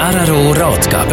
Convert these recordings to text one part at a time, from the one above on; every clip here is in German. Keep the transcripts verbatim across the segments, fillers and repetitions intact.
Araro Ratgeber.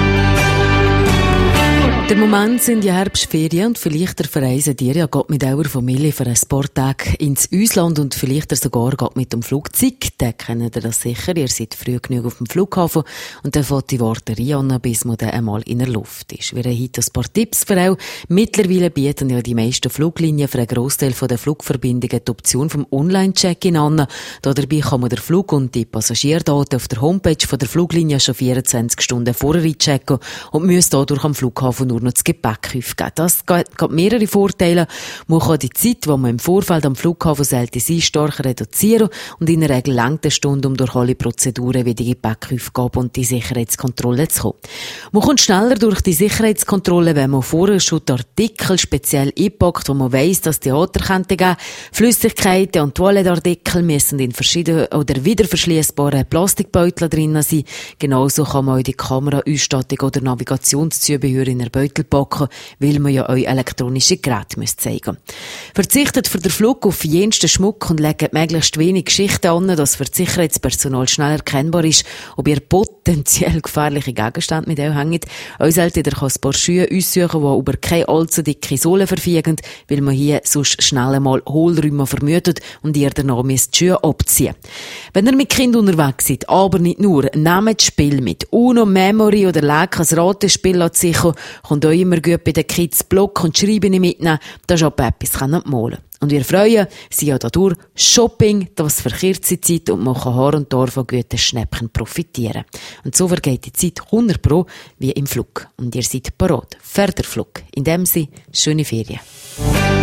Der Moment sind ja Herbstferien und vielleicht verreisen ihr ja geht mit eurer Familie für ein paar Tage ins Ausland und vielleicht sogar geht mit dem Flugzeug. Dann kennt ihr das sicher. Ihr seid früh genug auf dem Flughafen und dann fährt die Warterei an, bis man dann einmal in der Luft ist. Wir haben heute ein paar Tipps für euch. Mittlerweile bieten ja die meisten Fluglinien für einen Grossteil der Flugverbindungen die Option vom Online-Check-In an. Dabei kann man den Flug und die Passagierdaten auf der Homepage von der Fluglinie schon vierundzwanzig Stunden vorher einchecken und müsst dadurch am Flughafen nur noch das Gepäck aufgeben. Das hat mehrere Vorteile. Man kann die Zeit, die man im Vorfeld am Flughafen sollte sein, stark reduzieren und in der Regel langt eine Stunde, um durch alle Prozeduren wie die Gepäckaufgabe und die Sicherheitskontrolle zu kommen. Man kommt schneller durch die Sicherheitskontrolle, wenn man vorher schon die Artikel speziell einpackt, wo man weiss, dass Theater könnte geben. Flüssigkeiten und Toilettartikel müssen in verschiedenen oder wieder verschliessbaren Plastikbeuteln drin sein. Genauso kann man auch die Kameraausstattung oder Navigationszubehör in der Beutel packen, weil man ja euch elektronische Geräte zeigen müsst. Verzichtet für den Flug auf jensten Schmuck und legt möglichst wenig Geschichten an, dass für das Sicherheitspersonal schnell erkennbar ist, ob ihr potenziell gefährliche Gegenstände mit euch hängt. Euch solltet ihr ein paar Schuhe aussuchen, die über keine allzu dicke Sohle verfügen, weil man hier sonst schnell einmal Hohlräume vermutet und ihr danach müsst die Schuhe abziehen. Wenn ihr mit Kind unterwegs seid, aber nicht nur, nehmt das Spiel mit. Uno, Memory oder Lek, ein Ratespiel an sicher, kommt euch immer gut bei den Kids Block und Schreiben mitnehmen, das ist auch etwas malen. Und wir freuen uns ja dadurch Shopping, das verkürzt die Zeit und man kann Haar und Tor von guten Schnäppchen profitieren. Und so vergeht die Zeit hundert Pro wie im Flug. Und ihr seid parat für den Flug. In dem Sinne, schöne Ferien.